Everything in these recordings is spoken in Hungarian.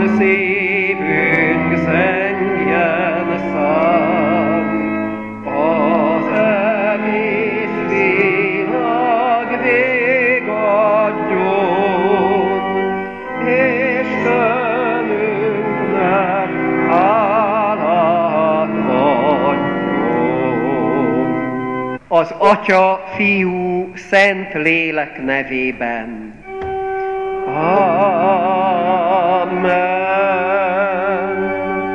szívünk zengjen szám, az egész világ végadjon, Istenünknek hálát adjon. Az Atya, Fiú, Szent Lélek nevében. Amen.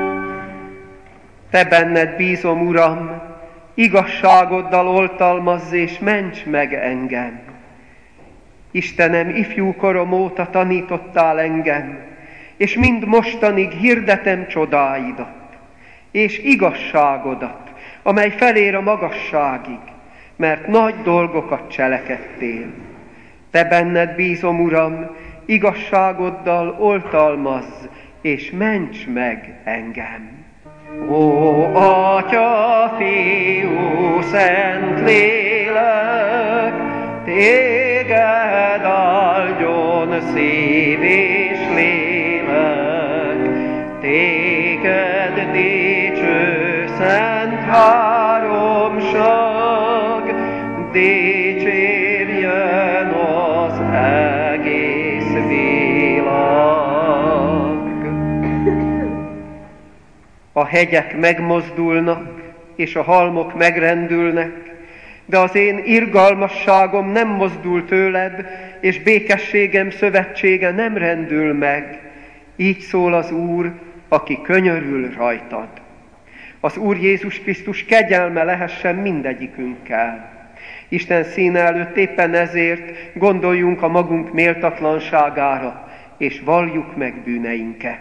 Te benned bízom, Uram, igazságoddal oltalmazz és ments meg engem. Istenem, ifjú korom óta tanítottál engem, és mind mostanig hirdetem csodáidat, és igazságodat, amely felér a magasságig, mert nagy dolgokat cselekedtél. Te benned bízom, Uram, igazságoddal oltalmazz, és ments meg engem. Ó, Atya, Fiú, Szent Lélek, téged áldjon szív és lélek, téged dicső szent háromság, dicsérjen az egész világ. A hegyek megmozdulnak, és a halmok megrendülnek, de az én irgalmasságom nem mozdul tőled, és békességem szövetsége nem rendül meg. Így szól az Úr, aki könyörül rajtad. Az Úr Jézus Krisztus kegyelme lehessen mindegyikünkkel. Isten színe előtt éppen ezért gondoljunk a magunk méltatlanságára, és valljuk meg bűneinket.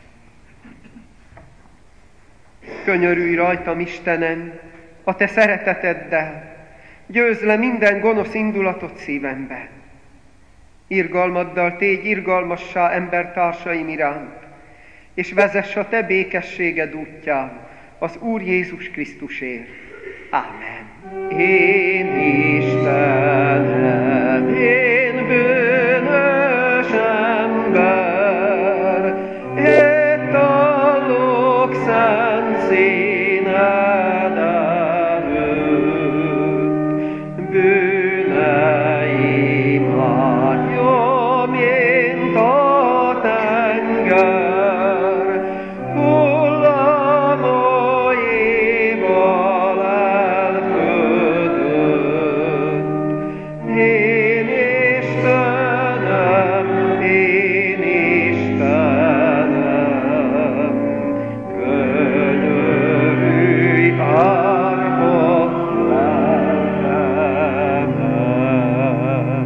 Könyörülj rajtam, Istenem, a te szereteteddel, győzd le minden gonosz indulatot szívembe. Irgalmaddal tégy irgalmassá embertársaim iránt, és vezess a te békességed útján az Úr Jézus Krisztusért. Ámen. Én Istenem, én bűnös ember, itt állok szent színed előtt, bűneim átja, mint a tenger, hullámaival elfödött. Én Istenem, könyörülj ártott lelkemen.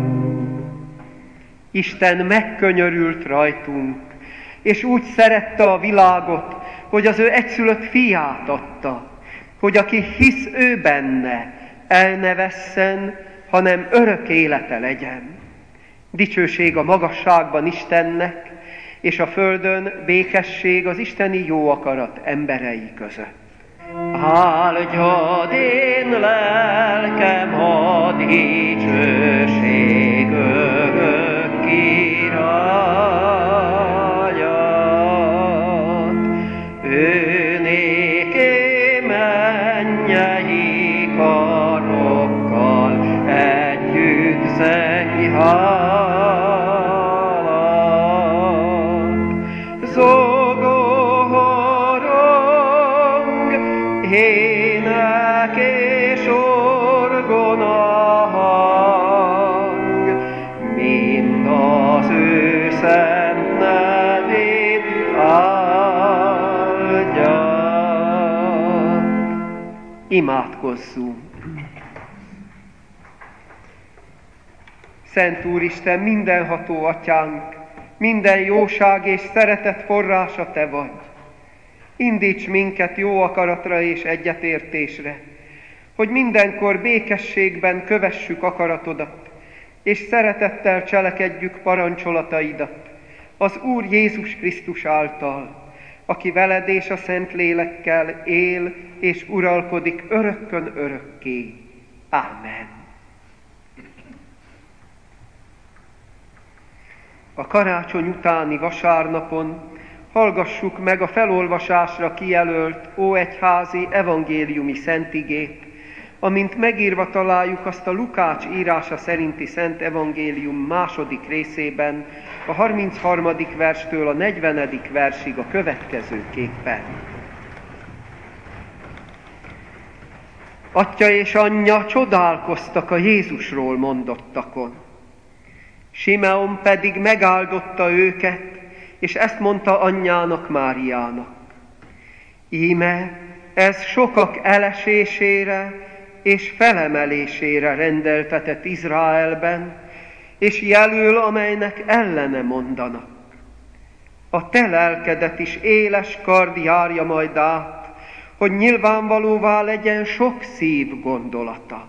Isten megkönyörült rajtunk, és úgy szerette a világot, hogy az ő egyszülött fiát adta, hogy aki hisz ő benne, el ne vesszen, hanem örök élete legyen. Dicsőség a magasságban Istennek, és a földön békesség az isteni jó akarat emberei között. Áldjad én lelkem a dicsőség örök királyát. Ő néké mennyei karokkal együtt zengj hálát. Zongorong, ének és orgona hang, mind az ő szent nevét áldják. Imádkozzunk! Szent Úristen, mindenható Atyánk, minden jóság és szeretet forrása Te vagy. Indíts minket jó akaratra és egyetértésre, hogy mindenkor békességben kövessük akaratodat, és szeretettel cselekedjük parancsolataidat, az Úr Jézus Krisztus által, aki veled és a Szent Lélekkel él és uralkodik örökkön örökké. Ámen. A karácsony utáni vasárnapon Hallgassuk meg a felolvasásra kijelölt óegyházi evangéliumi szentigét, amint megírva találjuk azt a Lukács írása szerinti Szent Evangélium második részében, a 33. verstől a 40. versig a következőképpen. Atya és anyja csodálkoztak a Jézusról mondottakon. Simeon pedig megáldotta őket, és ezt mondta anyjának, Máriának: íme, ez sokak elesésére és felemelésére rendeltetett Izraelben, és jelöl, amelynek ellene mondanak. A te lelkedet is éles kard járja majd át, hogy nyilvánvalóvá legyen sok szív gondolata.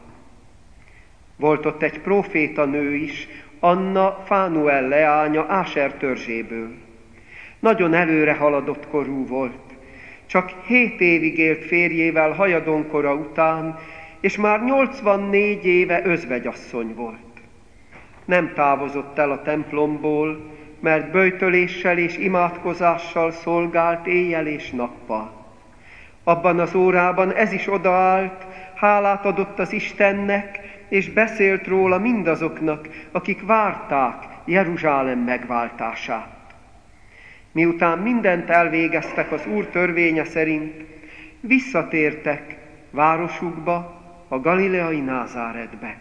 Volt ott egy prófétanő is, Anna Fánuel leánya Áser törzséből. Nagyon előre haladott korú volt. Csak 7 évig élt férjével hajadonkora után, és már 84 éve özvegyasszony volt. Nem távozott el a templomból, mert böjtöléssel és imádkozással szolgált éjjel és nappal. Abban az órában ez is odaállt, hálát adott az Istennek, és beszélt róla mindazoknak, akik várták Jeruzsálem megváltását. Miután mindent elvégeztek az Úr törvénye szerint, visszatértek városukba, a galileai Názáretbe.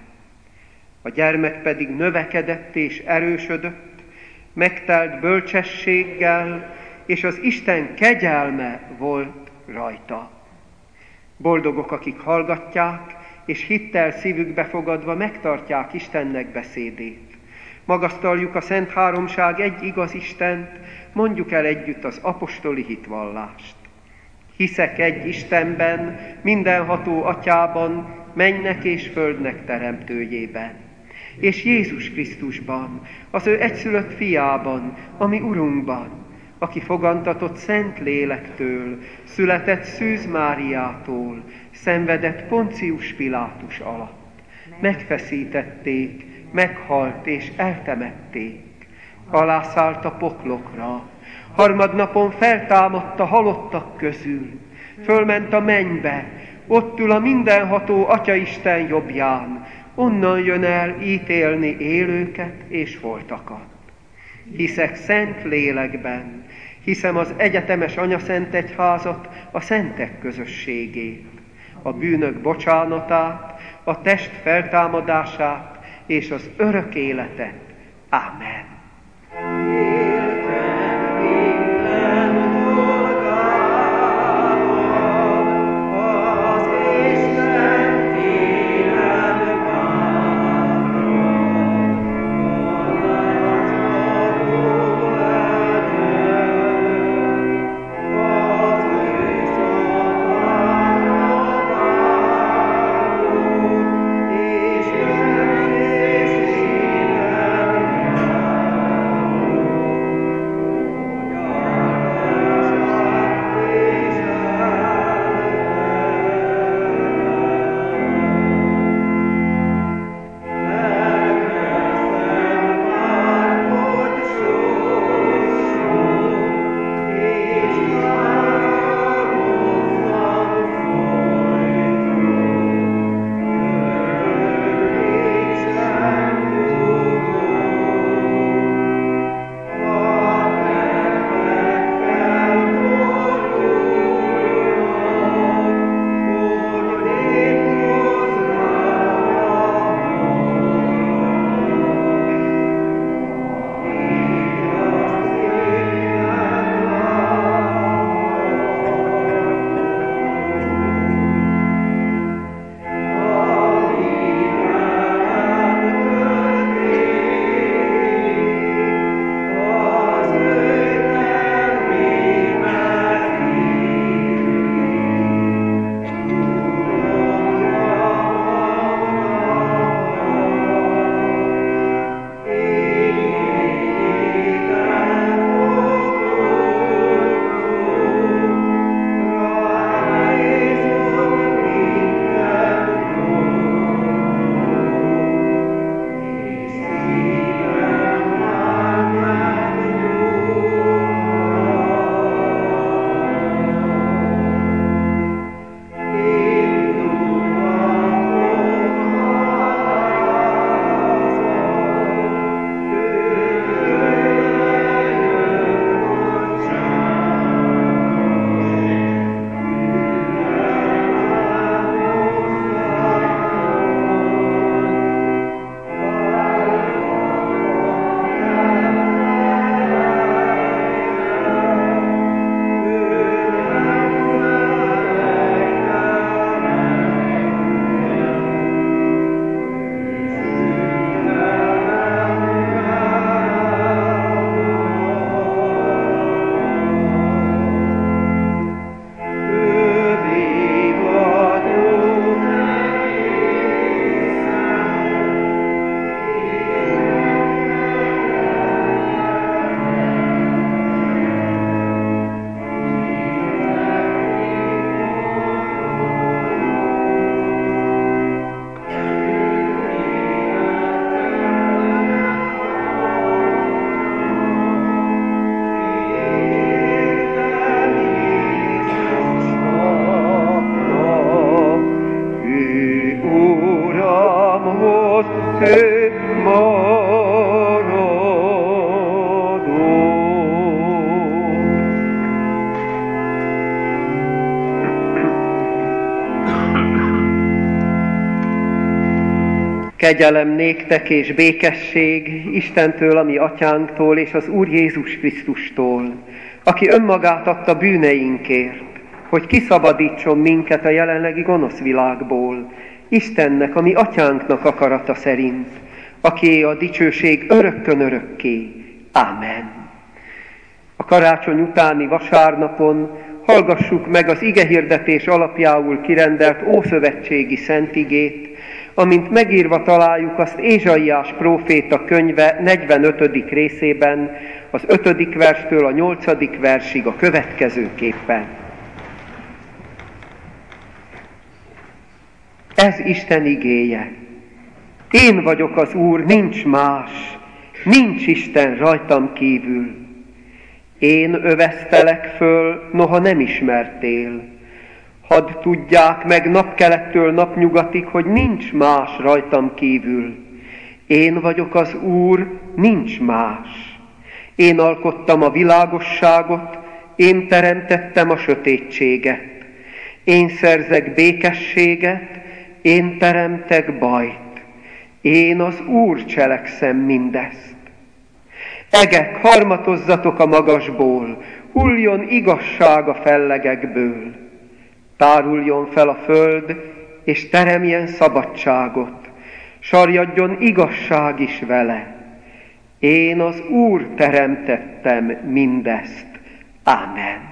A gyermek pedig növekedett és erősödött, megtelt bölcsességgel, és az Isten kegyelme volt rajta. Boldogok, akik hallgatják, és hittel szívükbe fogadva megtartják Istennek beszédét. Magasztaljuk a Szent Háromság egy igaz Istent, mondjuk el együtt az apostoli hitvallást. Hiszek egy Istenben, mindenható Atyában, mennek és földnek teremtőjében, és Jézus Krisztusban, az ő egyszülött fiában, ami Urunkban, aki fogantatott Szent Lélektől, született Szűz Máriától, szenvedett Poncius Pilátus alatt. Megfeszítették, meghalt és eltemették. Alászállt a poklokra, harmadnapon feltámadt a halottak közül, fölment a mennybe, ott ül a mindenható Atyaisten jobbján, onnan jön el ítélni élőket és holtakat. Hiszek Szent Lélekben, hiszem az egyetemes Anyaszent Egyházat, a szentek közösségét, a bűnök bocsánatát, a test feltámadását és az örök életet. Ámen. És Kegyelem néktek és békesség Istentől, a mi atyánktól és az Úr Jézus Krisztustól, aki önmagát adta bűneinkért, hogy kiszabadítson minket a jelenlegi gonosz világból, Istennek, a mi atyánknak akarata szerint, akié a dicsőség örökkön örökké. Ámen. A karácsony utáni vasárnapon hallgassuk meg az igehirdetés alapjául kirendelt ószövetségi szentigét, amint megírva találjuk azt Ézsaiás próféta könyve 45. részében, az 5. verstől a 8. versig a következőképpen. Ez Isten igéje. Én vagyok az Úr, nincs más, nincs Isten rajtam kívül. Én öveztelek föl, noha nem ismertél. Hadd tudják meg napkelettől napnyugatig, hogy nincs más rajtam kívül. Én vagyok az Úr, nincs más. Én alkottam a világosságot, én teremtettem a sötétséget. Én szerzek békességet, én teremtek bajt. Én az Úr cselekszem mindezt. Egek, harmatozzatok a magasból, hulljon igazság a fellegekből. Táruljon fel a föld, és teremjen szabadságot, sarjadjon igazság is vele. Én az Úr teremtettem mindezt. Ámen.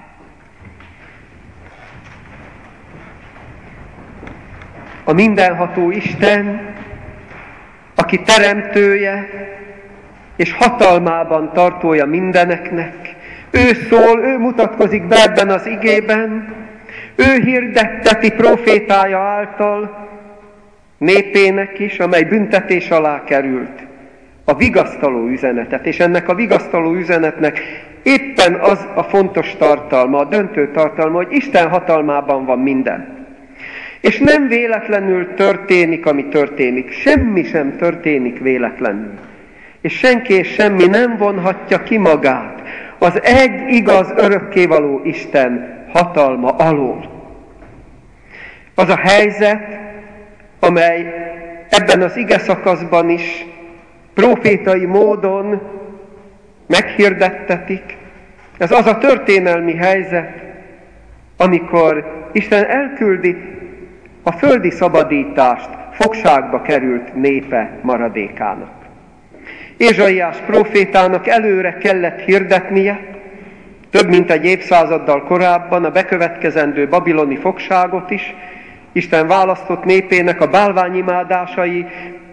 A mindenható Isten, aki teremtője és hatalmában tartója mindeneknek, ő szól, ő mutatkozik be ebben az igében, ő hirdetteti profétája által népének is, amely büntetés alá került, a vigasztaló üzenetet. És ennek a vigasztaló üzenetnek éppen az a fontos tartalma, a döntő tartalma, hogy Isten hatalmában van minden. És nem véletlenül történik, ami történik. Semmi sem történik véletlenül. És senki és semmi nem vonhatja ki magát az egy igaz, örökkévaló Isten hatalma alól. Az a helyzet, amely ebben az ige szakaszban is profétai módon meghirdetetik, ez az a történelmi helyzet, amikor Isten elküldi a földi szabadítást fogságba került népe maradékának. Ézsaiás prófétának előre kellett hirdetnie, több mint egy évszázaddal korábban a bekövetkezendő babiloni fogságot is, Isten választott népének a bálványimádásai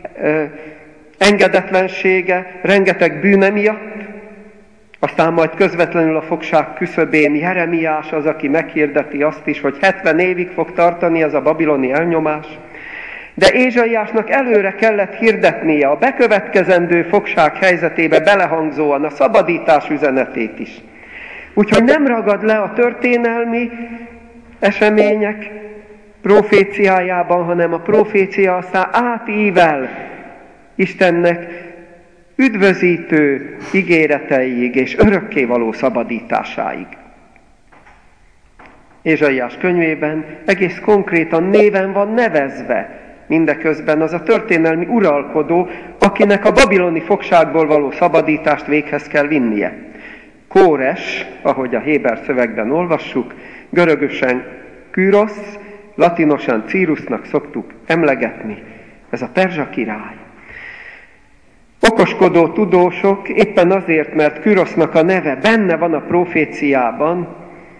engedetlensége, rengeteg bűne miatt, aztán majd közvetlenül a fogság küszöbén Jeremiás az, aki meghirdeti azt is, hogy 70 évig fog tartani ez a babiloni elnyomás. De Ézsaiásnak előre kellett hirdetnie a bekövetkezendő fogság helyzetébe belehangzóan a szabadítás üzenetét is. Úgyhogy nem ragad le a történelmi események proféciájában, hanem a profécia aztán átível Istennek üdvözítő ígéreteiig és örökkévaló szabadításáig. Ézsaiás könyvében egész konkrétan néven van nevezve mindeközben az a történelmi uralkodó, akinek a babiloni fogságból való szabadítást véghez kell vinnie. Kóres, ahogy a héber szövegben olvassuk, görögösen Kürosz, latinosan Círusnak szoktuk emlegetni, ez a perzsa király. Okoskodó tudósok éppen azért, mert Kürosznak a neve benne van a proféciában,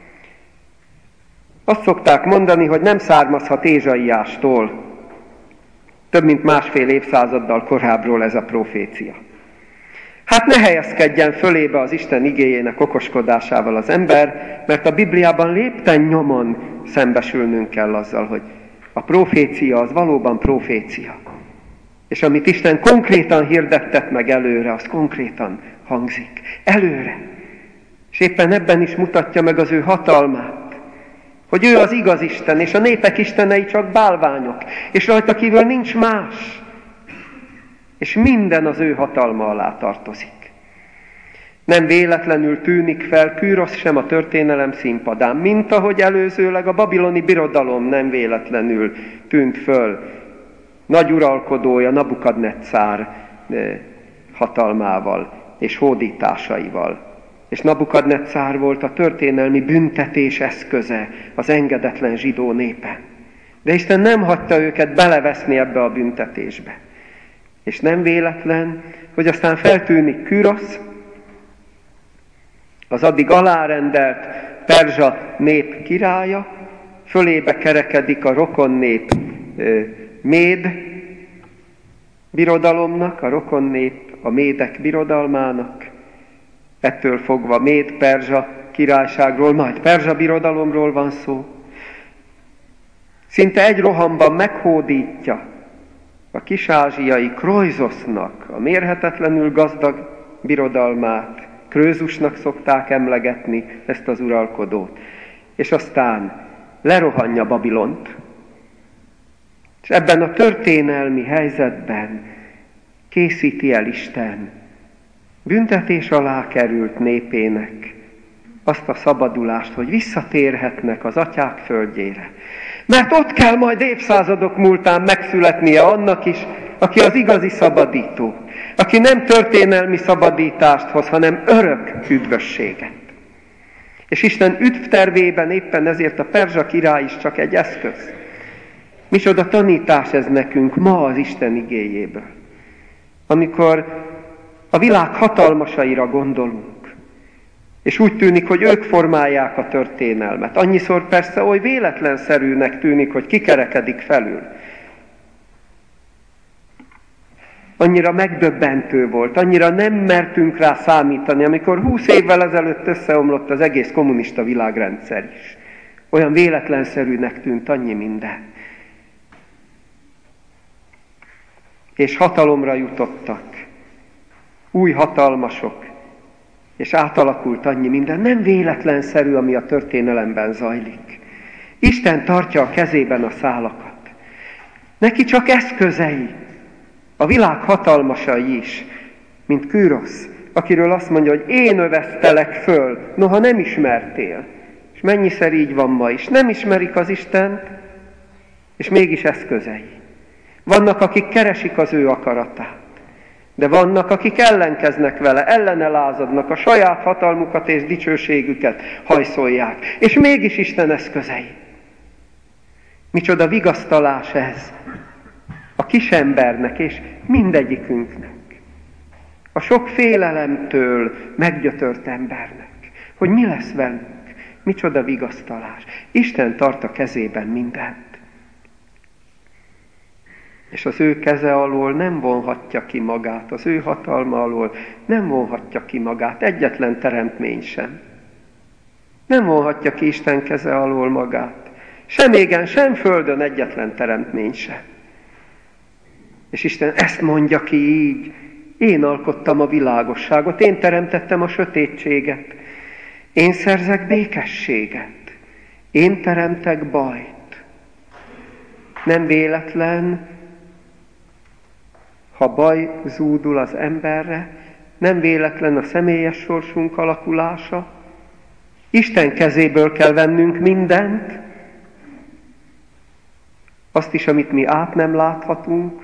azt szokták mondani, hogy nem származhat Ézsaiástól, több mint másfél évszázaddal korábbról ez a profécia. Hát ne helyezkedjen fölébe az Isten igéjének okoskodásával az ember, mert a Bibliában lépten nyomon szembesülnünk kell azzal, hogy a profécia az valóban profécia. És amit Isten konkrétan hirdettet meg előre, az konkrétan hangzik. Előre. És éppen ebben is mutatja meg az ő hatalmát. Hogy ő az igaz Isten, és a népek istenei csak bálványok, és rajta kívül nincs más. és minden az ő hatalma alá tartozik. Nem véletlenül tűnik fel Kűrosz sem a történelem színpadán, mint ahogy előzőleg a babiloni birodalom nem véletlenül tűnt föl nagy uralkodója Nabukadnetszár hatalmával és hódításaival. És Nabukadnetszár volt a történelmi büntetés eszköze az engedetlen zsidó népen. De Isten nem hagyta őket beleveszni ebbe a büntetésbe. És nem véletlen, hogy aztán feltűnik Kűrosz, az addig alárendelt perzsa nép királya, fölébe kerekedik a rokon nép méd birodalomnak, a rokon nép a médek birodalmának, ettől fogva méd-perzsa királyságról, majd perzsa birodalomról van szó. Szinte egy rohamban meghódítja a kis-ázsiai Krojzosznak a mérhetetlenül gazdag birodalmát, Krőzusnak szokták emlegetni ezt az uralkodót, és aztán lerohanja Babilont. És ebben a történelmi helyzetben készíti el Isten büntetés alá került népének azt a szabadulást, hogy visszatérhetnek az atyák földjére. Mert ott kell majd évszázadok múltán megszületnie annak is, aki az igazi szabadító, aki nem történelmi szabadítást hoz, hanem örök üdvösséget. És Isten üdvtervében éppen ezért a perzsa király is csak egy eszköz. Micsoda tanítás ez nekünk ma az Isten igéjéből. Amikor a világ hatalmasaira gondolunk, és úgy tűnik, hogy ők formálják a történelmet. Annyiszor persze oly véletlenszerűnek tűnik, hogy kikerekedik felül. Annyira megdöbbentő volt, annyira nem mertünk rá számítani, amikor 20 évvel ezelőtt összeomlott az egész kommunista világrendszer is. Olyan véletlenszerűnek tűnt annyi minden. És hatalomra jutottak új hatalmasok, és átalakult annyi minden. Nem véletlenszerű, ami a történelemben zajlik. Isten tartja a kezében a szálakat. Neki csak eszközei, a világ hatalmasai is, mint Kűrosz, akiről azt mondja, hogy én öveztelek föl, noha nem ismertél. És mennyiszer így van ma is. Nem ismerik az Istent, és mégis eszközei. Vannak, akik keresik az ő akaratát. De vannak, akik ellenkeznek vele, ellene lázadnak, a saját hatalmukat és dicsőségüket hajszolják. És mégis Isten eszközei. Micsoda vigasztalás ez a kisembernek és mindegyikünknek. A sok félelemtől meggyötört embernek. Hogy mi lesz velünk. Micsoda vigasztalás. Isten tart a kezében mindent. És az ő keze alól nem vonhatja ki magát, az ő hatalma alól nem vonhatja ki magát, egyetlen teremtmény sem. Nem vonhatja ki Isten keze alól magát. Sem égen, sem földön egyetlen teremtmény sem. És Isten ezt mondja ki így, én alkottam a világosságot, én teremtettem a sötétséget, én szerzek békességet, én teremtek bajt. Nem véletlen, ha baj zúdul az emberre, nem véletlen a személyes sorsunk alakulása. Isten kezéből kell vennünk mindent, azt is, amit mi át nem láthatunk,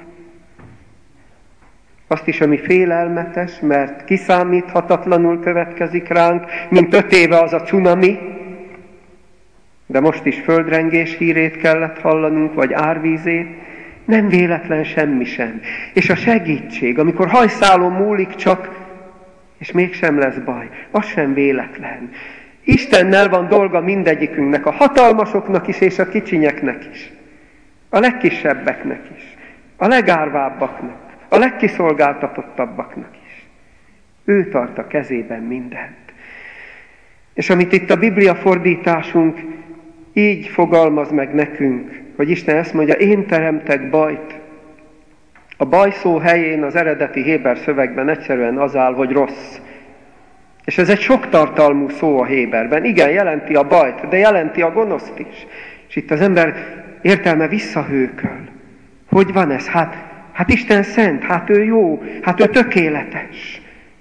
azt is, ami félelmetes, mert kiszámíthatatlanul következik ránk, mint 5 éve az a cunami, de most is földrengés hírét kellett hallanunk, vagy árvízét. Nem véletlen semmi sem. És a segítség, amikor hajszálon múlik csak, és mégsem lesz baj, az sem véletlen. Istennel van dolga mindegyikünknek, a hatalmasoknak is, és a kicsinyeknek is. A legkisebbeknek is. A legárvábbaknak. A legkiszolgáltatottabbaknak is. Ő tart a kezében mindent. És amit itt a Biblia fordításunk így fogalmaz meg nekünk, hogy Isten ezt mondja, én teremtek bajt. A baj szó helyén az eredeti héber szövegben egyszerűen az áll, hogy rossz. És ez egy sok tartalmú szó a héberben. Igen, jelenti a bajt, de jelenti a gonoszt is. És itt az ember értelme visszahőköl. Hogy van ez? Hát Hát Isten szent, hát ő jó, hát ő tökéletes.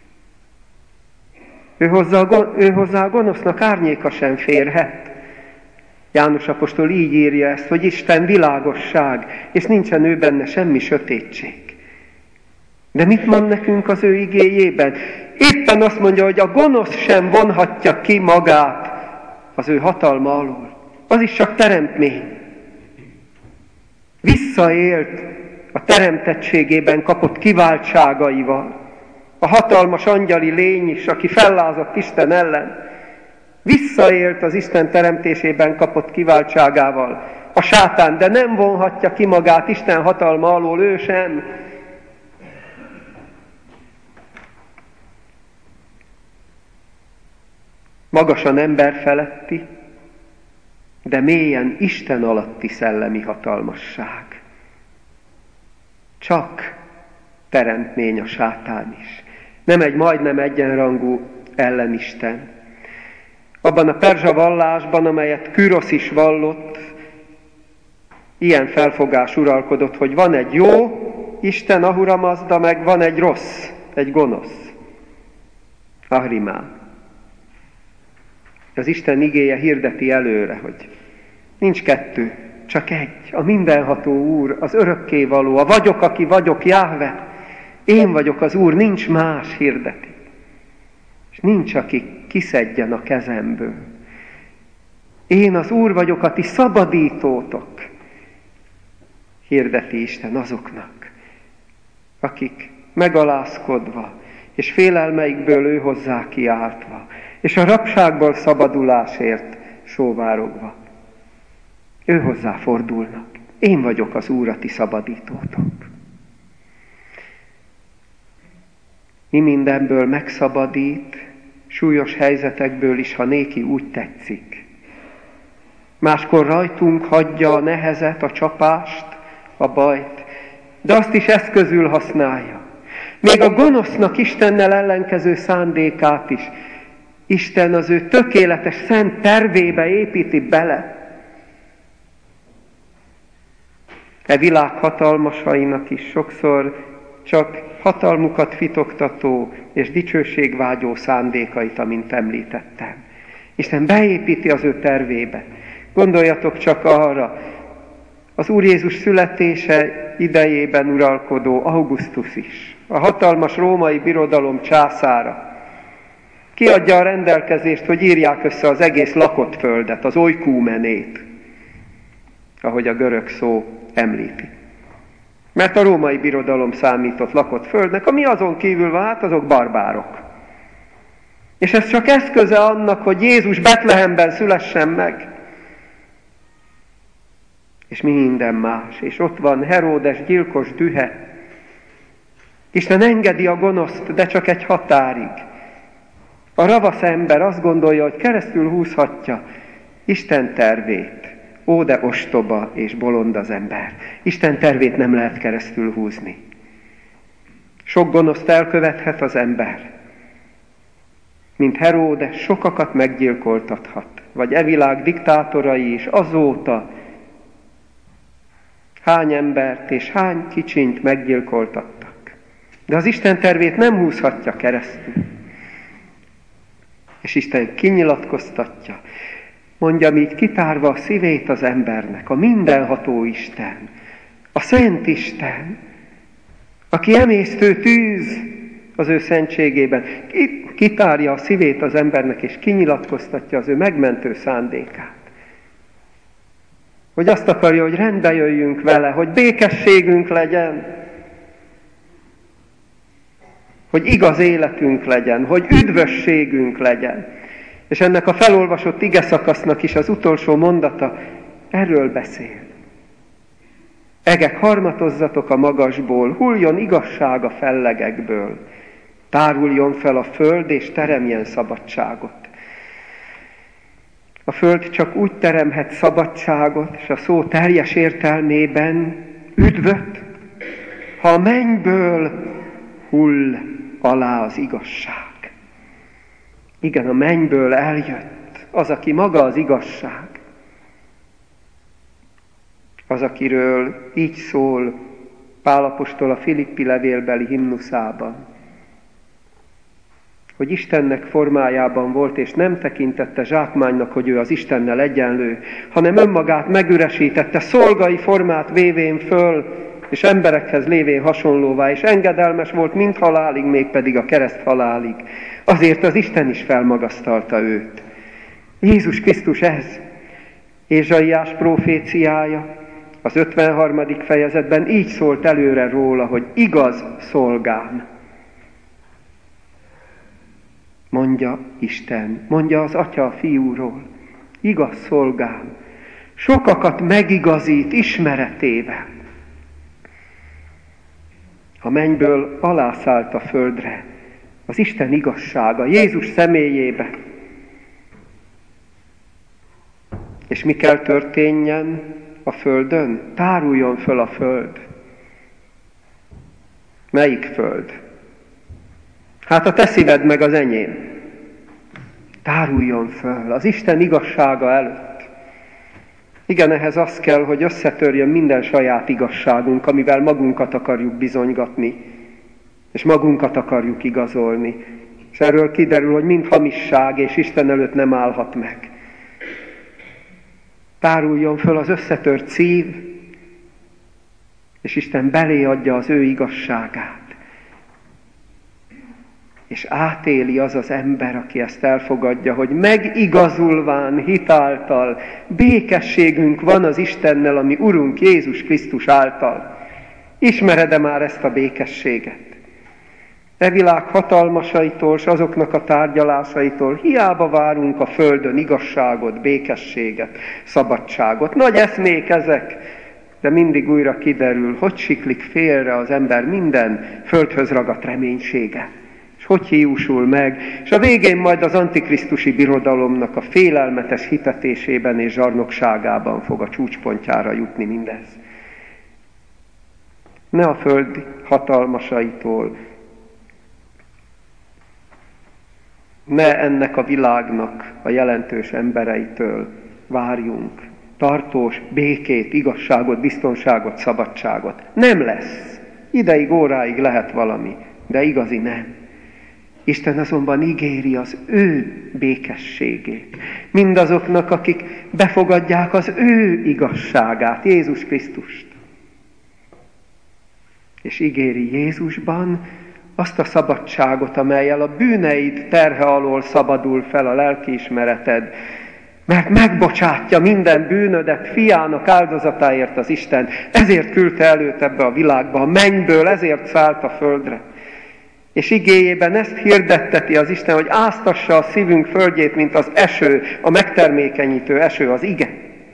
Ő hozzá a gonosznak árnyéka sem férhet. János apostol így írja ezt, hogy Isten világosság, és nincsen ő benne semmi sötétség. De mit mond nekünk az ő igéjében? Éppen azt mondja, hogy a gonosz sem vonhatja ki magát az ő hatalma alól. Az is csak teremtmény. Visszaélt a teremtettségében kapott kiváltságaival. A hatalmas angyali lény is, aki fellázadt Isten ellen, visszaélt az Isten teremtésében kapott kiváltságával. A sátán, de nem vonhatja ki magát Isten hatalma alól, ő sem. Magasan ember feletti, de mélyen Isten alatti szellemi hatalmasság. Csak teremtmény a sátán is. Nem egy majdnem egyenrangú ellenisten. Abban a perzsa vallásban, amelyet Kürosz is vallott, ilyen felfogás uralkodott, hogy van egy jó Isten, Ahura Mazda, meg van egy rossz, egy gonosz, Ahriman. Az Isten igéje hirdeti előre, hogy nincs kettő, csak egy, a mindenható Úr, az örökkévaló, a vagyok, aki vagyok, Jahve. Én vagyok az Úr, nincs más, hirdeti. És nincs, aki kiszedjen a kezemből. Én az Úr vagyok, a ti szabadítótok, hirdeti Isten azoknak, akik megalázkodva, és félelmeikből ő hozzá kiáltva, és a rabságból szabadulásért sóvárogva, ő hozzá fordulnak. Én vagyok az Úr, a ti szabadítótok. Mi mindenből megszabadít, súlyos helyzetekből is, ha néki úgy tetszik. Máskor rajtunk hagyja a nehezet, a csapást, a bajt, de azt is eszközül használja. Még a gonosznak Istennel ellenkező szándékát is Isten az ő tökéletes szent tervébe építi bele. E világ hatalmasainak is sokszor csak hatalmukat fitoktató és dicsőségvágyó szándékait, amint említettem. Isten beépíti az ő tervébe. Gondoljatok csak arra, az Úr Jézus születése idejében uralkodó Augustus is, a hatalmas római birodalom császára. Kiadja a rendelkezést, hogy írják össze az egész lakott földet, az oikúmenét, ahogy a görög szó említi. Mert a római birodalom számított lakott földnek, ami azon kívül van, hát azok barbárok. És ez csak eszköze annak, hogy Jézus Betlehemben szülessen meg. És mi minden más. És ott van Heródes gyilkos dühe. Isten engedi a gonoszt, de csak egy határig. A ravasz ember azt gondolja, hogy keresztül húzhatja Isten tervét. Ó, de ostoba és bolond az ember. Isten tervét nem lehet keresztül húzni. Sok gonoszt elkövethet az ember. Mint Heródes, sokakat meggyilkoltathat. Vagy e világ diktátorai is azóta hány embert és hány kicsint meggyilkoltattak. De az Isten tervét nem húzhatja keresztül. És Isten kinyilatkoztatja, mondjam így, kitárva a szívét az embernek, a mindenható Isten, a Szent Isten, aki emésztő tűz az ő szentségében, kitárja a szívét az embernek, és kinyilatkoztatja az ő megmentő szándékát. Hogy azt akarja, hogy rendbe jöjjünk vele, hogy békességünk legyen, hogy igaz életünk legyen, hogy üdvösségünk legyen. És ennek a felolvasott igeszakasznak is az utolsó mondata erről beszél. Egek, harmatozzatok a magasból, hulljon igazság a fellegekből, táruljon fel a föld, és teremjen szabadságot. A föld csak úgy teremhet szabadságot, és a szó teljes értelmében üdvöt, ha a mennyből hull alá az igazság. Igen, a mennyből eljött az, aki maga az igazság. Az, akiről így szól Pál apostol a Filippi levélbeli himnuszában, hogy Istennek formájában volt, és nem tekintette zsákmánynak, hogy ő az Istennel egyenlő, hanem önmagát megüresítette, szolgai formát vévén föl, és emberekhez lévén hasonlóvá, és engedelmes volt mind halálig, mégpedig a kereszt halálig. Azért az Isten is felmagasztalta őt. Jézus Krisztus ez. Ézsaiás proféciája az 53. fejezetben így szólt előre róla, hogy igaz szolgám. Mondja Isten, mondja az Atya a Fiúról, igaz szolgám, sokakat megigazít ismeretével. A mennyből alászállt a földre, az Isten igazsága, Jézus személyébe. És mi kell történjen a földön? Táruljon föl a föld. Melyik föld? Hát a te szíved meg az enyém. Táruljon föl az Isten igazsága előtt. Igen, ehhez az kell, hogy összetörjön minden saját igazságunk, amivel magunkat akarjuk bizonygatni, és magunkat akarjuk igazolni. És erről kiderül, hogy mind hamisság, és Isten előtt nem állhat meg. Táruljon föl az összetört szív, és Isten belé adja az ő igazságát. És átéli az az ember, aki ezt elfogadja, hogy megigazulván hitáltal békességünk van az Istennel, ami Urunk Jézus Krisztus által. Ismered-e már ezt a békességet? E világ hatalmasaitól, s azoknak a tárgyalásaitól hiába várunk a földön igazságot, békességet, szabadságot. Nagy eszmék ezek, de mindig újra kiderül, hogy siklik félre az ember minden földhöz ragadt reménysége. És hogy hiúsul meg, és a végén majd az antikrisztusi birodalomnak a félelmetes hitetésében és zsarnokságában fog a csúcspontjára jutni mindez. Ne a föld hatalmasaitól, ne ennek a világnak a jelentős embereitől várjunk tartós békét, igazságot, biztonságot, szabadságot. Nem lesz. Ideig, óráig lehet valami, de igazi nem. Isten azonban ígéri az ő békességét. Mindazoknak, akik befogadják az ő igazságát, Jézus Krisztust. És ígéri Jézusban azt a szabadságot, amellyel a bűneid terhe alól szabadul fel a lelkiismereted, mert megbocsátja minden bűnödet fiának áldozatáért az Isten. Ezért küldte előtt ebbe a világba, a mennyből, ezért szállt a földre. És igéjében ezt hirdetteti az Isten, hogy áztassa a szívünk földjét, mint az eső, a megtermékenyítő eső, az ige.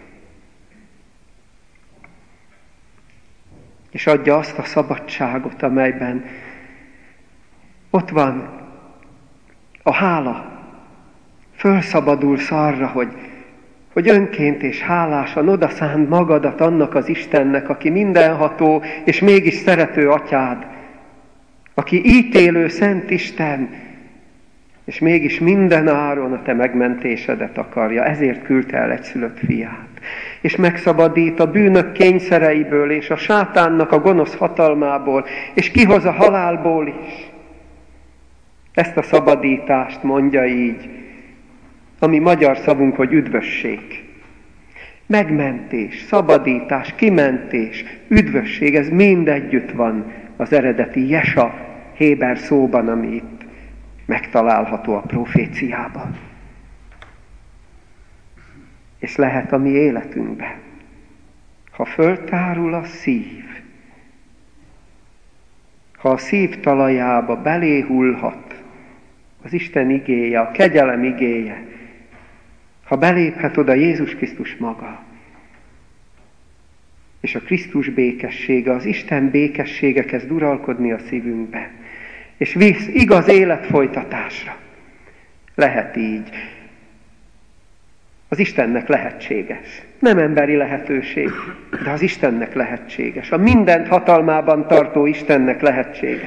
És adja azt a szabadságot, amelyben ott van a hála. Fölszabadulsz arra, hogy önként és hálásan odaszánd magadat annak az Istennek, aki mindenható és mégis szerető atyád, aki ítélő szent Isten, és mégis minden áron a te megmentésedet akarja. Ezért küldte el egyszülött fiát. És megszabadít a bűnök kényszereiből, és a sátánnak a gonosz hatalmából, és kihoz a halálból is. Ezt a szabadítást mondja így, ami magyar szavunk, hogy üdvösség. Megmentés, szabadítás, kimentés, üdvösség, ez mind együtt van az eredeti Jesa héber szóban, ami itt megtalálható a proféciában. És lehet a mi életünkben, ha föltárul a szív, ha a szív talajába beléhullhat az Isten igéje, a kegyelem igéje, ha beléphet oda Jézus Krisztus maga, és a Krisztus békessége, az Isten békessége kezd uralkodni a szívünkben, és visz igaz életfolytatásra. Lehet így. Az Istennek lehetséges. Nem emberi lehetőség, de az Istennek lehetséges. A mindent hatalmában tartó Istennek lehetséges.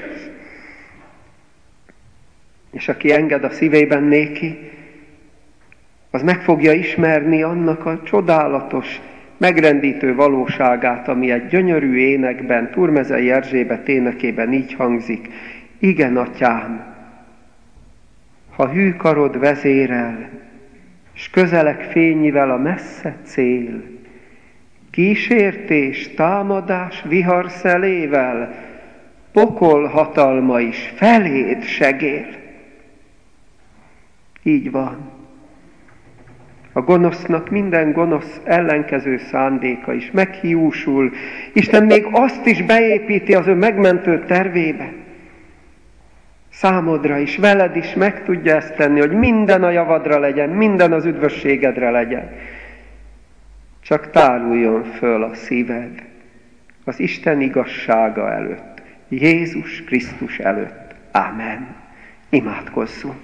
És aki enged a szívében néki, az meg fogja ismerni annak a csodálatos megrendítő valóságát, ami egy gyönyörű énekben, Turmezei Erzsébet énekében így hangzik: igen, atyám, ha hű karod vezérel, s közelek fényivel a messze cél, kísértés, támadás, vihar szelével, pokol hatalma is feléd segél. Így van. A gonosznak minden gonosz ellenkező szándéka is meghiúsul. Isten még azt is beépíti az ő megmentő tervébe. Számodra is, veled is meg tudja ezt tenni, hogy minden a javadra legyen, minden az üdvösségedre legyen. Csak táruljon föl a szíved az Isten igazsága előtt, Jézus Krisztus előtt. Ámen. Imádkozzunk.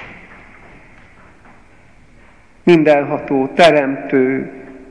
Mindenható, teremtő,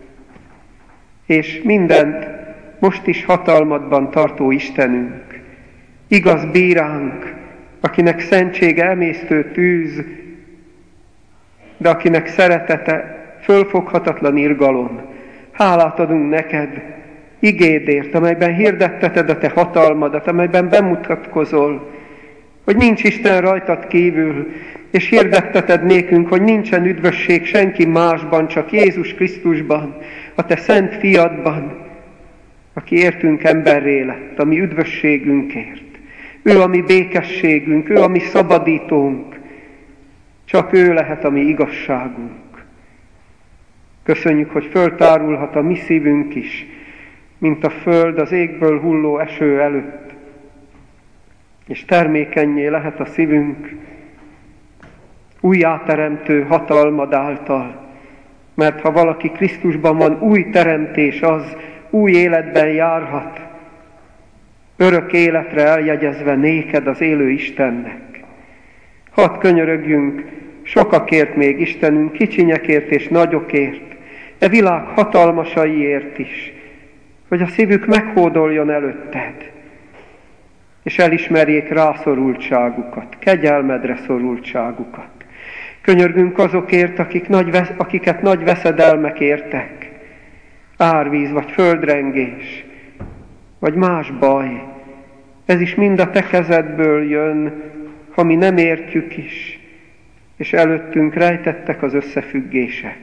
és mindent most is hatalmadban tartó Istenünk, igaz bíránk, akinek szentsége emésztő tűz, de akinek szeretete fölfoghatatlan irgalom. Hálát adunk neked igédért, amelyben hirdetteted a te hatalmadat, amelyben bemutatkozol, hogy nincs Isten rajtad kívül, és hirdetteted nékünk, hogy nincsen üdvösség senki másban, csak Jézus Krisztusban, a te szent fiadban, aki értünk emberré lett, a mi üdvösségünkért. Ő a mi békességünk, ő a mi szabadítónk, csak ő lehet a mi igazságunk. Köszönjük, hogy föltárulhat a mi szívünk is, mint a föld az égből hulló eső előtt, és termékennyé lehet a szívünk újjáteremtő hatalmad által, mert ha valaki Krisztusban van, új teremtés az, új életben járhat, örök életre eljegyezve néked, az élő Istennek. Hadd könyörögjünk sokakért még, Istenünk, kicsinyekért és nagyokért, e világ hatalmasaiért is, hogy a szívük meghódoljon előtted, és elismerjék rászorultságukat, kegyelmedre szorultságukat. Könyörgünk azokért, akiket nagy veszedelmek értek, árvíz vagy földrengés, vagy más baj. Ez is mind a te kezedből jön, ha mi nem értjük is, és előttünk rejtettek az összefüggések.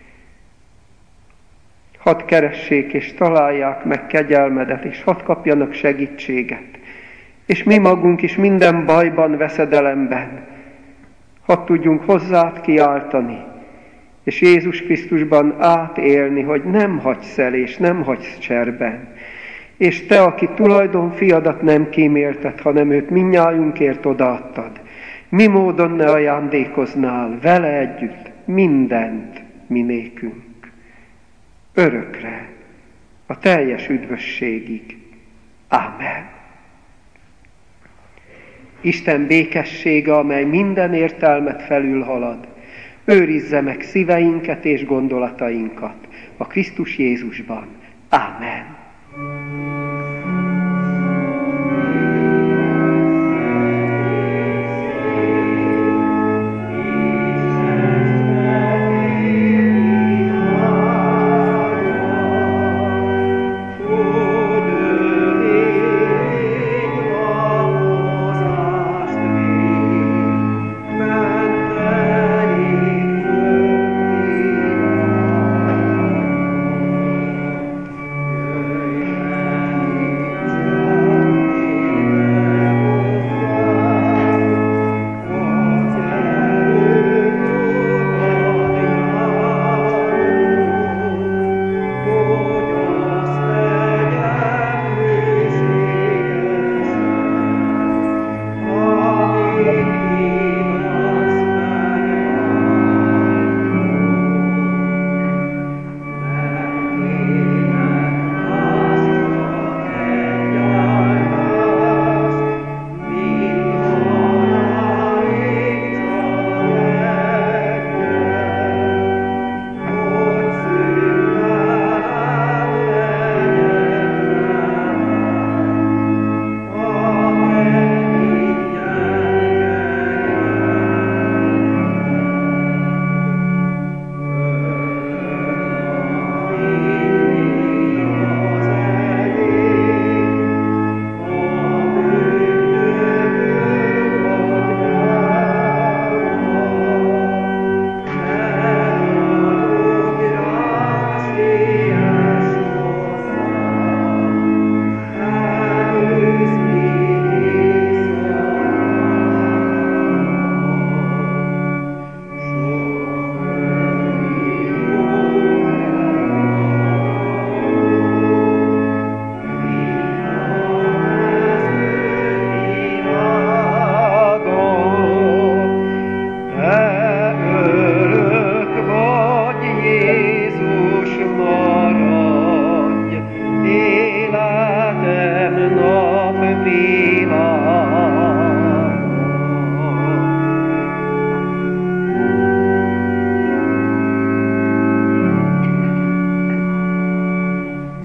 Hadd keressék és találják meg kegyelmedet, és hadd kapjanak segítséget. És mi magunk is minden bajban, veszedelemben, hadd tudjunk hozzád kiáltani, és Jézus Krisztusban átélni, hogy nem hagysz el, és nem hagysz cserben. És te, aki tulajdonfiadat nem kímélted, hanem őt mindnyájunkért odaadtad, mi módon ne ajándékoznál vele együtt mindent mi nékünk. Örökre, a teljes üdvösségig. Ámen. Isten békessége, amely minden értelmet felülhalad, őrizze meg szíveinket és gondolatainkat a Krisztus Jézusban. Ámen.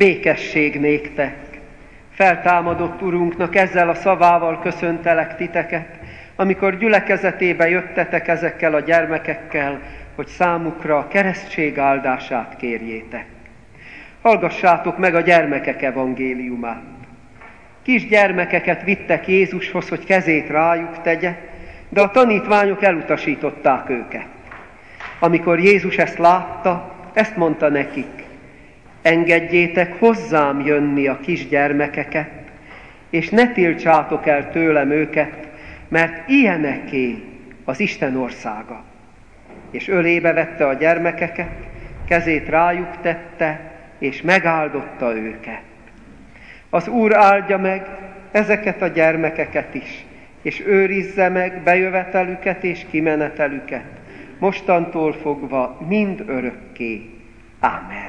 békesség néktek. Feltámadott Urunknak ezzel a szavával köszöntelek titeket, amikor gyülekezetébe jöttetek ezekkel a gyermekekkel, hogy számukra a keresztség áldását kérjétek. Hallgassátok meg a gyermekek evangéliumát. Kis gyermekeket vittek Jézushoz, hogy kezét rájuk tegye, de a tanítványok elutasították őket. Amikor Jézus ezt látta, ezt mondta nekik: engedjétek hozzám jönni a kisgyermekeket, és ne tiltsátok el tőlem őket, mert ilyeneké az Isten országa. És ölébe vette a gyermekeket, kezét rájuk tette, és megáldotta őket. Az Úr áldja meg ezeket a gyermekeket is, és őrizze meg bejövetelüket és kimenetelüket, mostantól fogva mind örökké. Ámen.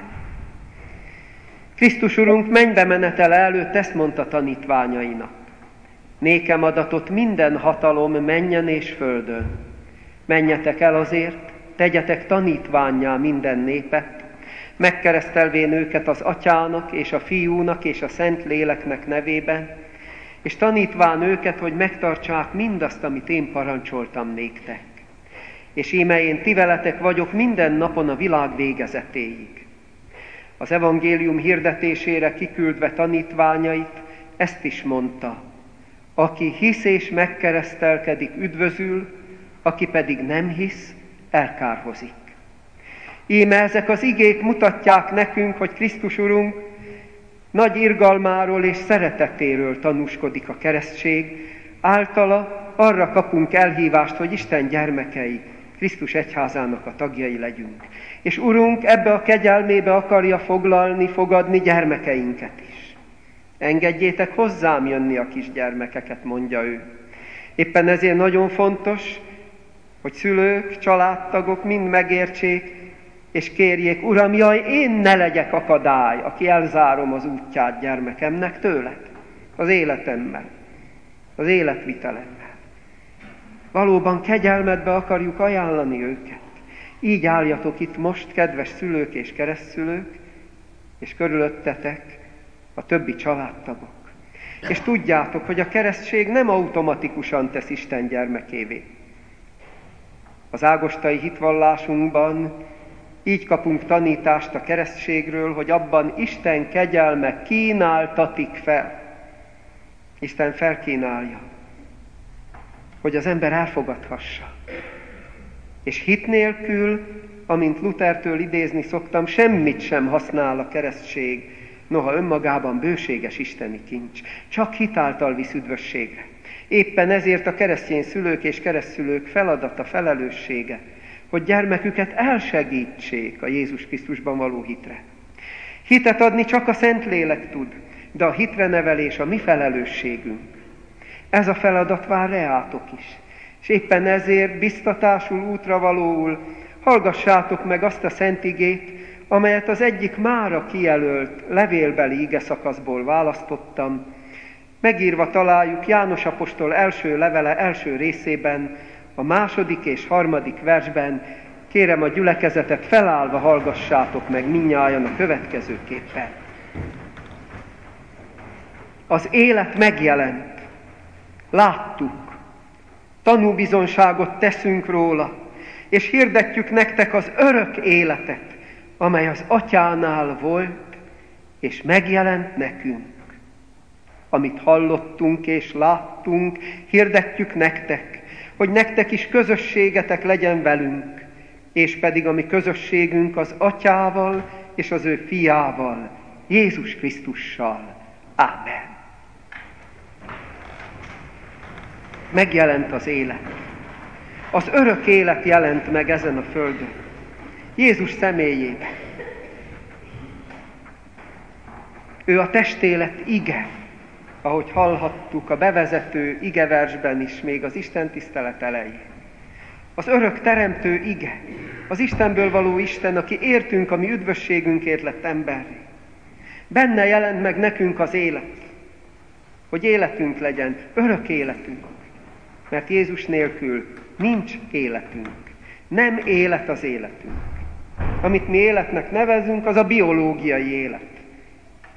Krisztus Urunk mennybe menetele előtt ezt mondta tanítványainak: nékem adatott minden hatalom mennyen és földön. Menjetek el azért, tegyetek tanítvánnyá minden népet, megkeresztelvén őket az Atyának és a Fiúnak és a Szentléleknek nevében, és tanítván őket, hogy megtartsák mindazt, amit én parancsoltam néktek. És íme én ti veletek vagyok minden napon a világ végezetéig. Az evangélium hirdetésére kiküldve tanítványait ezt is mondta: aki hisz és megkeresztelkedik, üdvözül, aki pedig nem hisz, elkárhozik. Íme ezek az igék mutatják nekünk, hogy Krisztus Urunk nagy irgalmáról és szeretetéről tanúskodik a keresztség, általa arra kapunk elhívást, hogy Isten gyermekei, Krisztus egyházának a tagjai legyünk. És Urunk ebbe a kegyelmébe akarja foglalni, fogadni gyermekeinket is. Engedjétek hozzám jönni a kisgyermekeket, mondja ő. Éppen ezért nagyon fontos, hogy szülők, családtagok mind megértsék, és kérjék: Uram, jaj, én ne legyek akadály, aki elzárom az útját gyermekemnek tőled, az életemmel, az életvitelemmel. Valóban kegyelmedbe akarjuk ajánlani őket. Így álljatok itt most, kedves szülők és keresztszülők, és körülöttetek a többi családtagok. És tudjátok, hogy a keresztség nem automatikusan tesz Isten gyermekévé. Az ágostai hitvallásunkban így kapunk tanítást a keresztségről, hogy abban Isten kegyelme kínáltatik fel. Isten felkínálja, hogy az ember elfogadhassa. És hit nélkül, amint Luthertől idézni szoktam, semmit sem használ a keresztség, noha önmagában bőséges isteni kincs. Csak hit által visz üdvösségre. Éppen ezért a keresztény szülők és keresztszülők feladata, felelőssége, hogy gyermeküket elsegítsék a Jézus Krisztusban való hitre. Hitet adni csak a Szentlélek tud, de a hitre nevelés a mi felelősségünk. Ez a feladat vár reátok is. És éppen ezért biztatásul, útra valóul hallgassátok meg azt a szent igét, amelyet az egyik mára kijelölt levélbeli igeszakaszból választottam. Megírva találjuk János apostol első levele első részében, a 2. és 3. versben. Kérem a gyülekezetet, felállva hallgassátok meg mindnyájan a következőképpen. Az élet megjelent, láttuk, tanúbizonságot teszünk róla, és hirdetjük nektek az örök életet, amely az Atyánál volt, és megjelent nekünk. Amit hallottunk és láttunk, hirdetjük nektek, hogy nektek is közösségetek legyen velünk, és pedig a mi közösségünk az Atyával és az ő Fiával, Jézus Krisztussal. Ámen. Megjelent az élet. Az örök élet jelent meg ezen a földön. Jézus személyében. Ő a testélet ige, ahogy hallhattuk a bevezető igeversben is, még az Isten tisztelet elején. Az örök teremtő ige, az Istenből való Isten, aki értünk, a mi üdvösségünkért lett emberré. Benne jelent meg nekünk az élet, hogy életünk legyen, örök életünk. Mert Jézus nélkül nincs életünk. Nem élet az életünk. Amit mi életnek nevezünk, az a biológiai élet.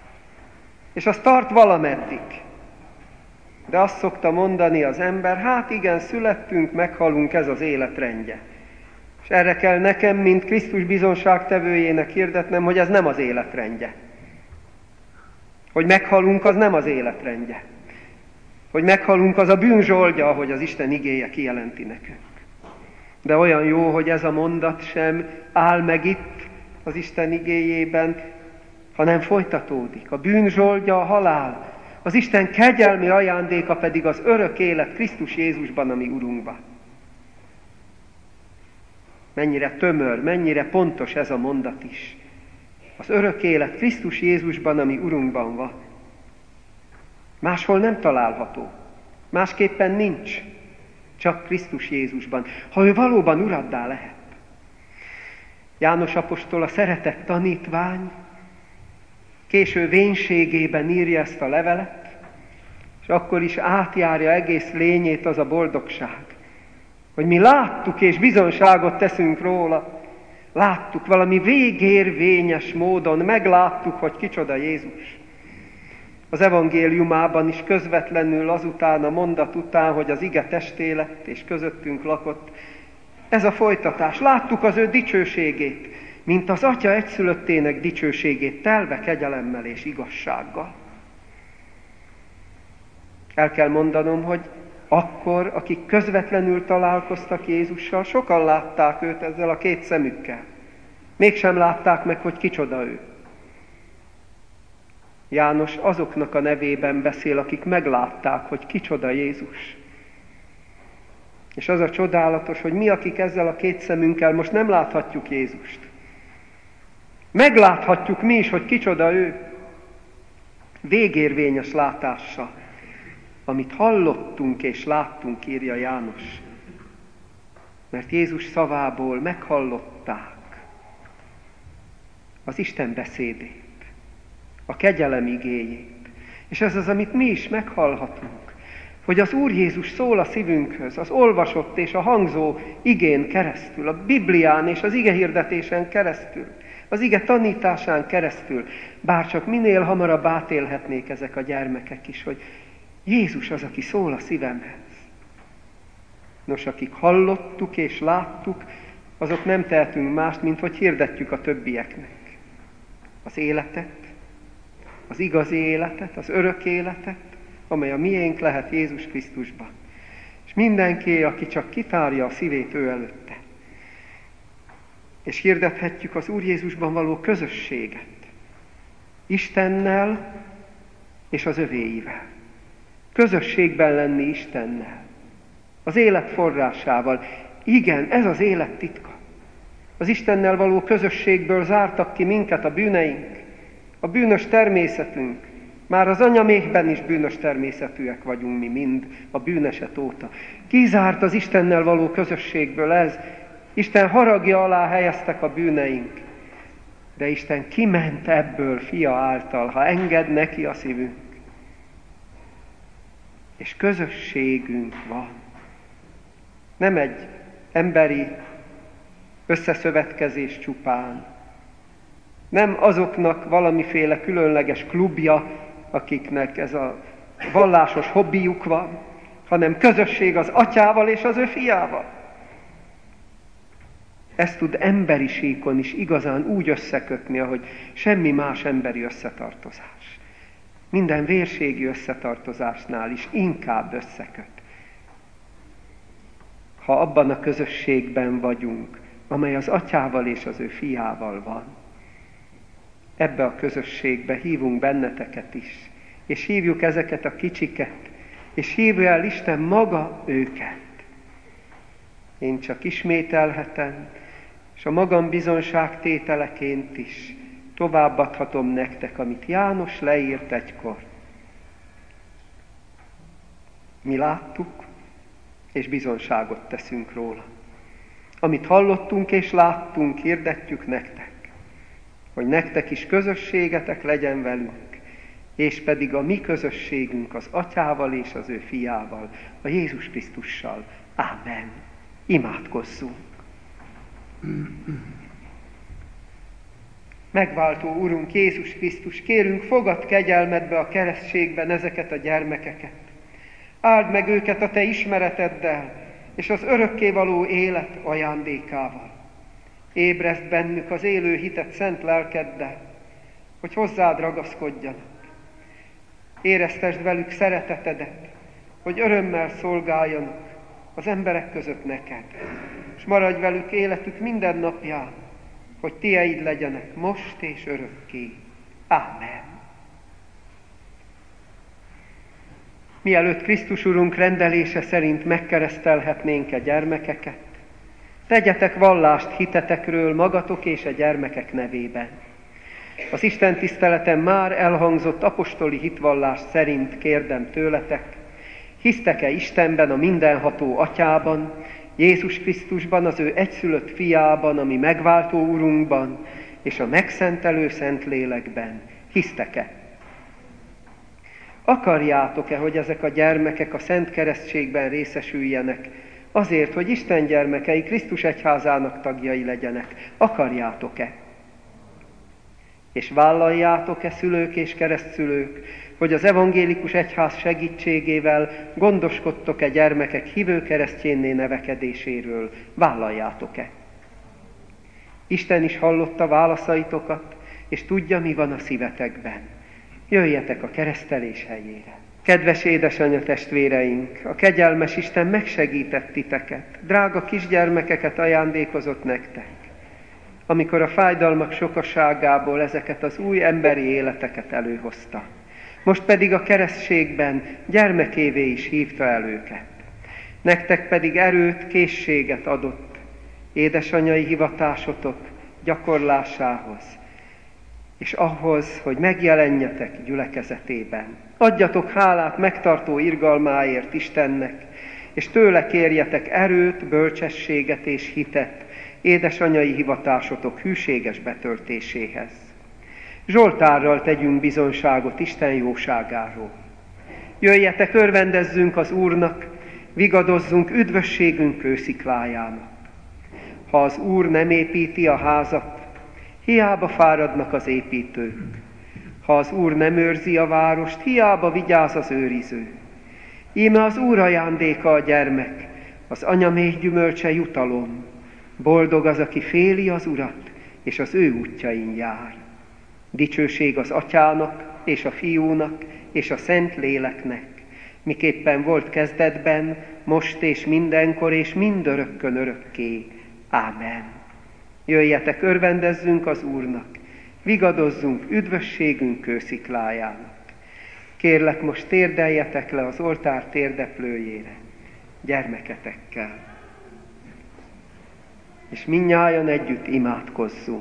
És az tart valameddig. De azt szokta mondani az ember, hát igen, születtünk, meghalunk, ez az életrendje. És erre kell nekem, mint Krisztus bizonságtevőjének hirdetnem, hogy ez nem az életrendje. Hogy meghalunk, az nem az életrendje. Hogy meghalunk, az a bűn zsoldja, ahogy az Isten igéje kijelenti nekünk. De olyan jó, hogy ez a mondat sem áll meg itt az Isten igéjében, hanem folytatódik. A bűn zsoldja a halál, az Isten kegyelmi ajándéka pedig az örök élet Krisztus Jézusban, ami Urunkban. Mennyire tömör, mennyire pontos ez a mondat is. Az örök élet Krisztus Jézusban, ami Urunkban van. Máshol nem található. Másképpen nincs. Csak Krisztus Jézusban. Ha ő valóban uraddá lehet. János apostol, a szeretett tanítvány, késő vénségében írja ezt a levelet, és akkor is átjárja egész lényét az a boldogság, hogy mi láttuk és bizonságot teszünk róla, láttuk valami végérvényes módon, megláttuk, hogy kicsoda Jézus. Az evangéliumában is közvetlenül azután a mondat után, hogy az ige testé lett és közöttünk lakott, ez a folytatás. Láttuk az ő dicsőségét, mint az Atya egyszülöttének dicsőségét, telve kegyelemmel és igazsággal. El kell mondanom, hogy akkor, akik közvetlenül találkoztak Jézussal, sokan látták őt ezzel a két szemükkel. Mégsem látták meg, hogy kicsoda ő. János azoknak a nevében beszél, akik meglátták, hogy kicsoda Jézus. És az a csodálatos, hogy mi, akik ezzel a két szemünkkel most nem láthatjuk Jézust. Megláthatjuk mi is, hogy kicsoda ő. Végérvényes látással. Amit hallottunk és láttunk, írja János. Mert Jézus szavából meghallották az Isten beszédét, a kegyelem igéjét. És ez az, amit mi is meghallhatunk, hogy az Úr Jézus szól a szívünkhöz, az olvasott és a hangzó igén keresztül, a Biblián és az igehirdetésen keresztül, az ige tanításán keresztül, bárcsak minél hamarabb átélhetnék ezek a gyermekek is, hogy Jézus az, aki szól a szívemhez. Nos, akik hallottuk és láttuk, azok nem tehetünk mást, mint hogy hirdetjük a többieknek az életet, az igazi életet, az örök életet, amely a miénk lehet Jézus Krisztusban. És mindenki, aki csak kitárja a szívét ő előtte. És hirdethetjük az Úr Jézusban való közösséget. Istennel és az övéivel. Közösségben lenni Istennel. Az élet forrásával. Igen, ez az élet titka. Az Istennel való közösségből zártak ki minket a bűneink, a bűnös természetünk. Már az anyaméhben is bűnös természetűek vagyunk mi mind a bűneset óta. Kizárt az Istennel való közösségből ez. Isten haragja alá helyeztek a bűneink. De Isten kiment ebből fia által, ha enged neki a szívünk. És közösségünk van. Nem egy emberi összeszövetkezés csupán. Nem azoknak valamiféle különleges klubja, akiknek ez a vallásos hobbijuk van, hanem közösség az Atyával és az ő fiával. Ez tud emberi síkon is igazán úgy összekötni, ahogy semmi más emberi összetartozás. Minden vérségi összetartozásnál is inkább összeköt. Ha abban a közösségben vagyunk, amely az Atyával és az ő fiával van, ebbe a közösségbe hívunk benneteket is, és hívjuk ezeket a kicsiket, és hívja el Isten maga őket. Én csak ismételhetem, és a magam bizonságtételeként is továbbadhatom nektek, amit János leírt egykor. Mi láttuk, és bizonságot teszünk róla. Amit hallottunk és láttunk, hirdetjük nektek, hogy nektek is közösségetek legyen velünk, és pedig a mi közösségünk az Atyával és az ő fiával, a Jézus Krisztussal. Ámen. Imádkozzunk. Megváltó Urunk Jézus Krisztus, kérünk, fogadd kegyelmedbe a keresztségben ezeket a gyermekeket. Áld meg őket a Te ismereteddel, és az örökkévaló élet ajándékával. Ébreszd bennük az élő hitet szent lelkeddel, hogy hozzád ragaszkodjanak. Éreztesd velük szeretetedet, hogy örömmel szolgáljanak az emberek között neked, és maradj velük életük minden napján, hogy tieid legyenek most és örökké. Ámen. Mielőtt Krisztus Urunk rendelése szerint megkeresztelhetnénk a gyermekeket, tegyetek vallást hitetekről magatok és a gyermekek nevében. Az Isten tiszteleten már elhangzott apostoli hitvallás szerint kérdem tőletek, hisztek-e Istenben, a mindenható Atyában, Jézus Krisztusban, az ő egyszülött fiában, ami megváltó Urunkban, és a megszentelő Szentlélekben? Hisztek-e? Akarjátok-e, hogy ezek a gyermekek a Szent Keresztségben részesüljenek, azért, hogy Isten gyermekei Krisztus egyházának tagjai legyenek? Akarjátok-e? És vállaljátok-e, szülők és keresztszülők, hogy az evangélikus egyház segítségével gondoskodtok-e gyermekek hívő keresztjénné nevekedéséről? Vállaljátok-e? Isten is hallotta válaszaitokat, és tudja, mi van a szívetekben. Jöjjetek a keresztelés helyére. Kedves édesanya testvéreink, a kegyelmes Isten megsegített titeket, drága kisgyermekeket ajándékozott nektek, amikor a fájdalmak sokaságából ezeket az új emberi életeket előhozta. Most pedig a keresztségben gyermekévé is hívta el őket. Nektek pedig erőt, készséget adott édesanyai hivatásotok gyakorlásához, és ahhoz, hogy megjelenjetek gyülekezetében. Adjatok hálát megtartó irgalmáért Istennek, és tőle kérjetek erőt, bölcsességet és hitet édesanyai hivatásotok hűséges betöltéséhez. Zsoltárral tegyünk bizonyságot Isten jóságáról. Jöjjetek, örvendezzünk az Úrnak, vigadozzunk üdvösségünk kősziklájának. Ha az Úr nem építi a házat, hiába fáradnak az építők. Ha az Úr nem őrzi a várost, hiába vigyáz az őriző. Íme az Úr ajándéka a gyermek, az anya méh gyümölcse jutalom. Boldog az, aki féli az Urat, és az ő útjain jár. Dicsőség az Atyának, és a Fiúnak, és a Szent Léleknek, miképpen volt kezdetben, most és mindenkor, és mindörökkön örökké. Ámen. Jöjjetek, örvendezzünk az Úrnak, vigadozzunk üdvösségünk kősziklájának. Kérlek, most térdeljetek le az oltár térdeplőjére, gyermeketekkel. És mindnyájan együtt imádkozzunk.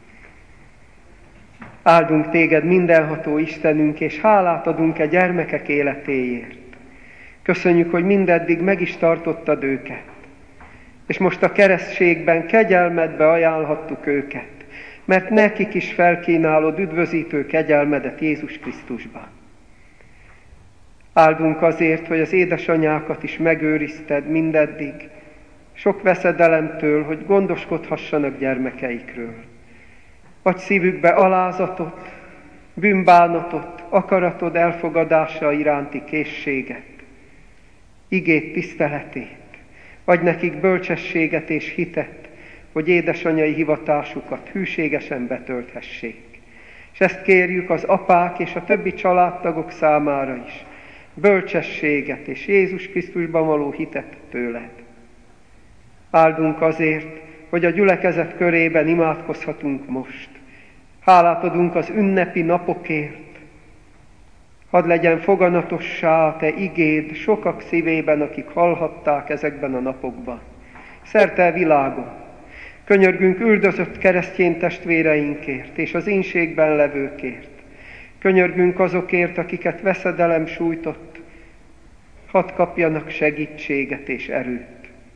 Áldunk téged, mindenható Istenünk, és hálát adunk e gyermekek életéért. Köszönjük, hogy mindeddig meg is tartottad őket, és most a keresztségben kegyelmedbe ajánlhattuk őket, mert nekik is felkínálod üdvözítő kegyelmedet Jézus Krisztusban. Áldunk azért, hogy az édesanyákat is megőrizted mindeddig, sok veszedelemtől, hogy gondoskodhassanak gyermekeikről. Adj szívükbe alázatot, bűnbánatot, akaratod elfogadása iránti készséget, igét tiszteletét. Adj nekik bölcsességet és hitet, hogy édesanyai hivatásukat hűségesen betölthessék. És ezt kérjük az apák és a többi családtagok számára is, bölcsességet és Jézus Krisztusban való hitet tőled. Áldunk azért, hogy a gyülekezet körében imádkozhatunk most. Hálát adunk az ünnepi napokért. Hadd legyen foganatossá a te igéd sokak szívében, akik hallhatták ezekben a napokban. Szerte a világon. Könyörgünk üldözött keresztény testvéreinkért és az ínségben levőkért. Könyörgünk azokért, akiket veszedelem sújtott. Hadd kapjanak segítséget és erőt.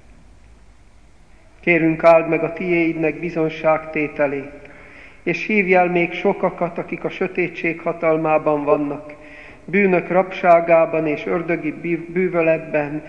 Kérünk, áld meg a tiéidnek bizonságtételét, és hívj el még sokakat, akik a sötétség hatalmában vannak, bűnök rabságában és ördögi bűvöletben,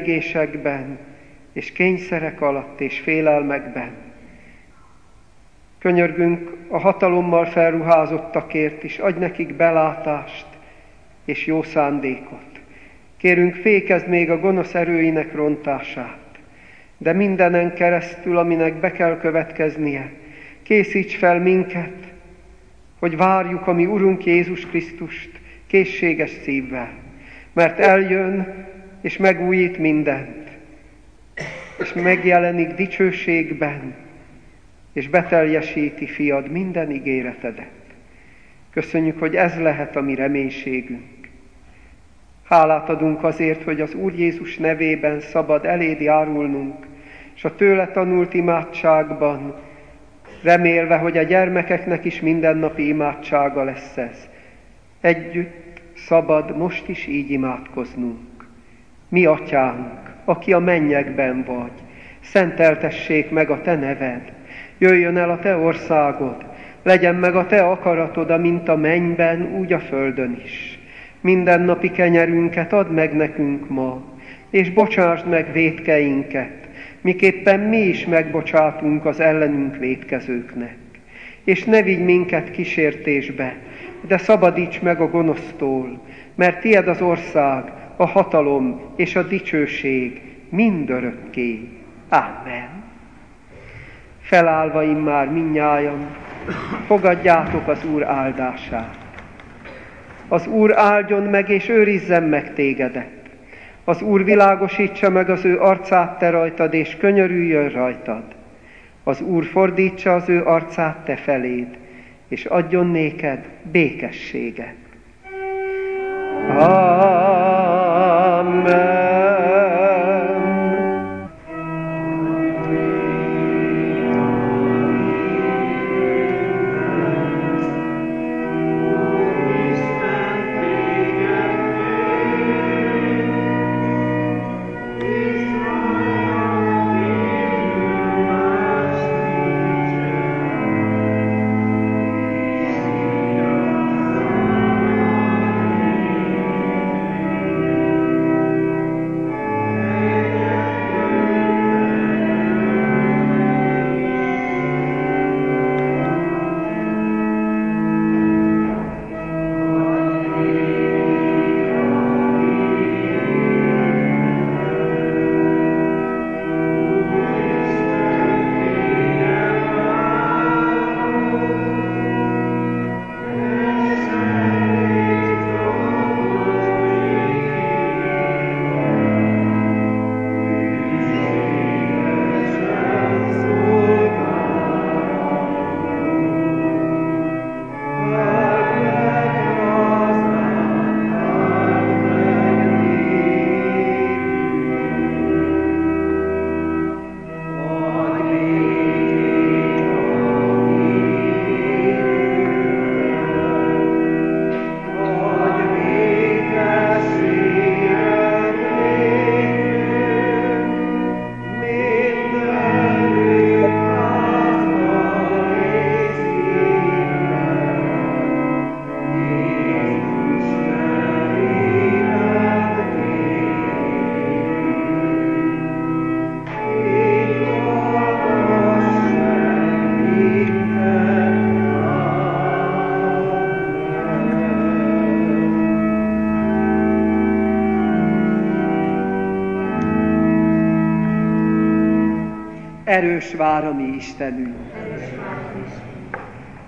tévejgésekben és kényszerek alatt és félelmekben. Könyörgünk a hatalommal felruházottakért is, adj nekik belátást és jó szándékot. Kérünk, fékezd még a gonosz erőinek rontását, de mindenen keresztül, aminek be kell következnie, készíts fel minket, hogy várjuk a mi Urunk Jézus Krisztust készséges szívvel, mert eljön és megújít mindent, és megjelenik dicsőségben, és beteljesíti, Fiad, minden ígéretedet. Köszönjük, hogy ez lehet a mi reménységünk. Hálát adunk azért, hogy az Úr Jézus nevében szabad eléd járulnunk, és a tőle tanult imádságban, remélve, hogy a gyermekeknek is mindennapi imádsága lesz ez. Együtt szabad most is így imádkoznunk. Mi Atyánk, aki a mennyekben vagy, szenteltessék meg a te neved, jöjjön el a te országod, legyen meg a te akaratod, amint a mennyben, úgy a földön is. Mindennapi kenyerünket add meg nekünk ma, és bocsásd meg vétkeinket, miképpen mi is megbocsátunk az ellenünk vétkezőknek. És ne vigy minket kísértésbe, de szabadíts meg a gonosztól, mert tied az ország, a hatalom és a dicsőség mindörökké. Amen. Felállva immár mindnyájan, fogadjátok az Úr áldását. Az Úr áldjon meg és őrizzen meg tégedet. Az Úr világosítsa meg az ő arcát te rajtad, és könyörüljön rajtad. Az Úr fordítsa az ő arcát te feléd, és adjon néked békességet. Amen. Erős vár a mi Istenünk.